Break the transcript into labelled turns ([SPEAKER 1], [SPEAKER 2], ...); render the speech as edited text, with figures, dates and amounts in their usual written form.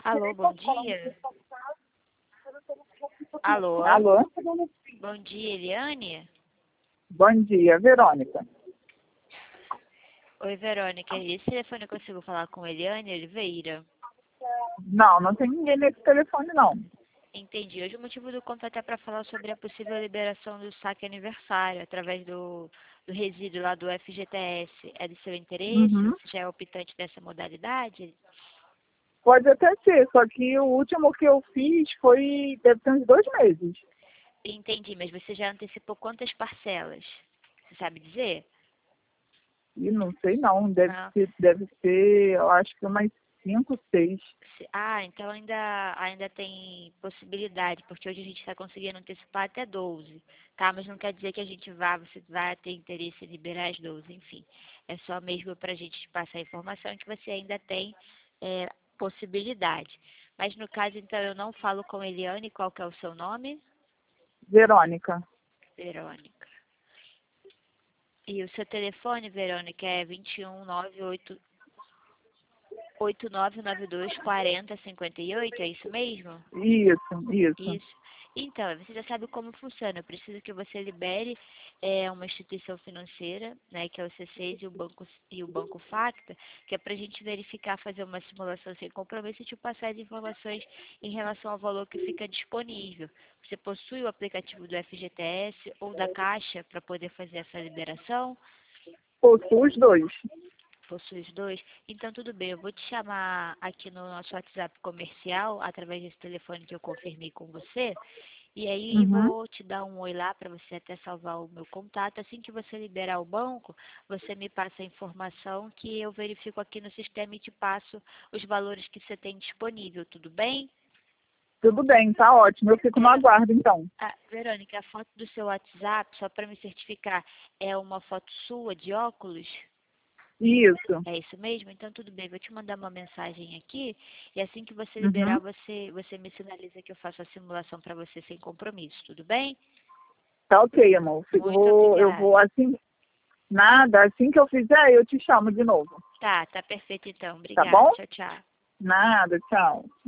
[SPEAKER 1] Alô, bom dia. Alô,
[SPEAKER 2] Alô?
[SPEAKER 1] bom dia, Eliane?
[SPEAKER 2] Bom dia, Verônica.
[SPEAKER 1] Oi, Verônica. Esse telefone eu consigo falar com Eliane Oliveira?
[SPEAKER 2] Não, não tem ninguém nesse telefone, não.
[SPEAKER 1] Entendi. Hoje o motivo do contato é para falar sobre a possível liberação do saque aniversário através do resíduo lá do FGTS. É do seu interesse?
[SPEAKER 2] Uhum.
[SPEAKER 1] Você já é optante dessa modalidade?
[SPEAKER 2] Pode até ser, só que o último que eu fiz deve ter uns 2 meses.
[SPEAKER 1] Entendi, mas você já antecipou quantas parcelas? Você sabe dizer?
[SPEAKER 2] E não sei não,
[SPEAKER 1] Não.
[SPEAKER 2] deve ser, eu acho que umas 5, 6.
[SPEAKER 1] Ah, então ainda tem possibilidade, porque hoje a gente está conseguindo antecipar até 12, tá? Mas não quer dizer que você vai ter interesse em liberar as 12, enfim. É só mesmo para a gente te passar a informação que você ainda tem possibilidade. Mas no caso, então, eu não falo com Eliane, qual que é o seu nome?
[SPEAKER 2] Verônica.
[SPEAKER 1] Verônica. E o seu telefone, Verônica, é 2198-8992-4058, é isso mesmo?
[SPEAKER 2] Isso.
[SPEAKER 1] Isso. Então, você já sabe como funciona. Eu preciso que você libere uma instituição financeira, né, que é o C6 e o Banco Facta, que é para a gente verificar, fazer uma simulação sem compromisso e te passar as informações em relação ao valor que fica disponível. Você possui o aplicativo do FGTS ou da Caixa para poder fazer essa liberação?
[SPEAKER 2] Possuo os dois.
[SPEAKER 1] Possui os dois? Então, tudo bem. Eu vou te chamar aqui no nosso WhatsApp comercial, através desse telefone que eu confirmei com você. E aí
[SPEAKER 2] Uhum.
[SPEAKER 1] vou te dar um oi lá para você até salvar o meu contato. Assim que você liberar o banco, você me passa a informação que eu verifico aqui no sistema e te passo os valores que você tem disponível, tudo bem?
[SPEAKER 2] Tudo bem, tá ótimo. Eu fico no
[SPEAKER 1] Vera-
[SPEAKER 2] aguardo, então.
[SPEAKER 1] Verônica, a foto do seu WhatsApp, só para me certificar, é uma foto sua de óculos?
[SPEAKER 2] Isso.
[SPEAKER 1] É isso mesmo? Então tudo bem, vou te mandar uma mensagem aqui e assim que você liberar,
[SPEAKER 2] Uhum.
[SPEAKER 1] você me sinaliza que eu faço a simulação para você sem compromisso, tudo bem?
[SPEAKER 2] Tá ok, amor.
[SPEAKER 1] Muito
[SPEAKER 2] Eu
[SPEAKER 1] obrigada.
[SPEAKER 2] vou assim, nada, assim que eu fizer, eu te chamo de novo.
[SPEAKER 1] Tá perfeito então.
[SPEAKER 2] Tá
[SPEAKER 1] Obrigada.
[SPEAKER 2] bom?
[SPEAKER 1] Tchau, tchau.
[SPEAKER 2] Nada, tchau.